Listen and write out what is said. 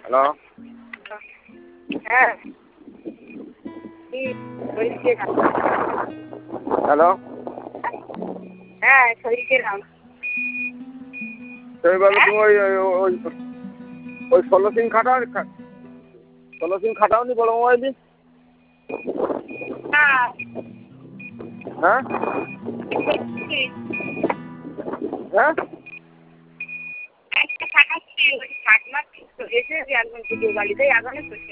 Hello. হ্যাঁ hello. হ্যাঁ শরীর গেলাম। সেইভাবে তুমি ওই 16 সিম খাটাও, 16 সিম খাটাওনি বড় মোবাইলই? না হ্যাঁ হ্যাঁ একটা ফাটাচ্ছি ওই 60 মাস এসে একদম ভিডিও বাড়িতে আগানো